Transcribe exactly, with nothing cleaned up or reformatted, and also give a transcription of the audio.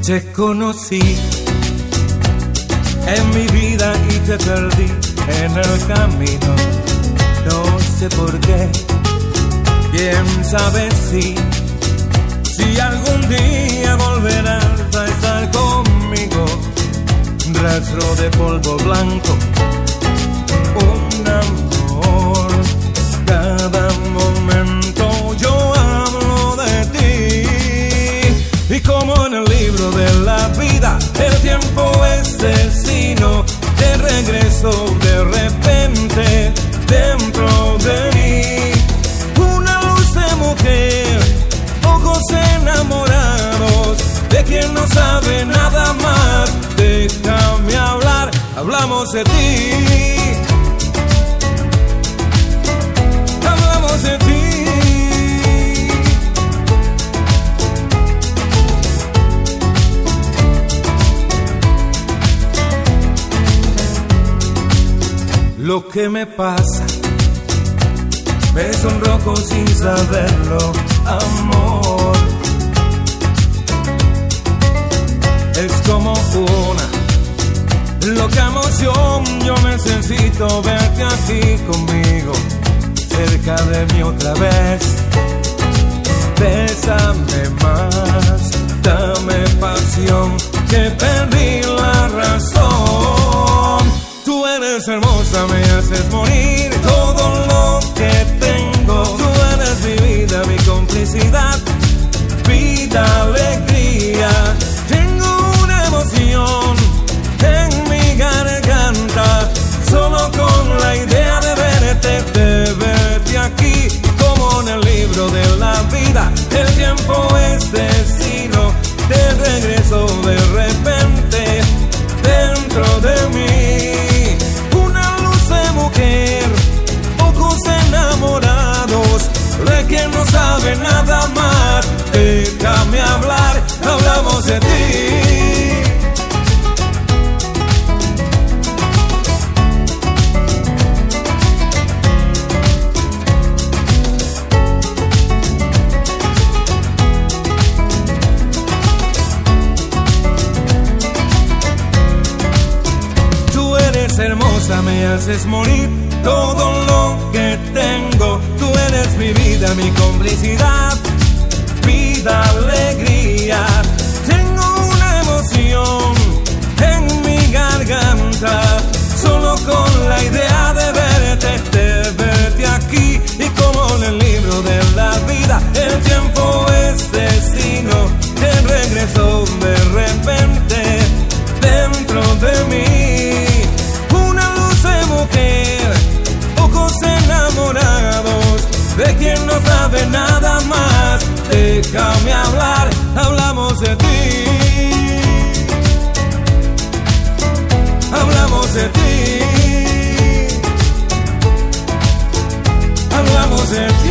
Te conocí en mi vida y te perdí en el camino. No sé por qué, quién sabe si Si algún día volverás a estar conmigo. Rastro de polvo blanco, un amor. Cada momento yo hablo de ti. Y como en el libro de la vida, el tiempo es destino. Te regreso de repente dentro de mí. Una luz de mujer, ojos enamorados de quien no sabe nada más. Déjame hablar, hablamos de ti. Hablamos de ti. Lo que me pasa me sonrojo sin saberlo, amor. Es como una loca emoción. Yo necesito verte aquí conmigo, cerca de mí otra vez. Bésame más, dame pasión, que perdí la razón. Tú eres hermosa, me haces morir. Todo lo que tengo, tú eres mi vida, mi complicidad, vida, alegría. Tengo una emoción en mi garganta, solo con la idea de verte, de verte aquí. Como en el libro de la vida, el tiempo es destino. Te regreso de repente dentro de mí. Ojos enamorados de quien no sabe nada más. Déjame hablar, hablamos de ti. Tú eres hermosa, me haces morir. Todo lo que tengo, tú eres mi vida, mi complicidad, vida, alegría. Tengo una emoción en mi garganta, solo con la idea de verte, de verte aquí. Y como en el libro de la vida, el tiempo es destino. Te regreso de repente dentro de mí. Una luz de mujer, ojos enamorados de quien no sabe nada más. Déjame hablar, hablamos de ti. Hablamos de ti. Hablamos de ti.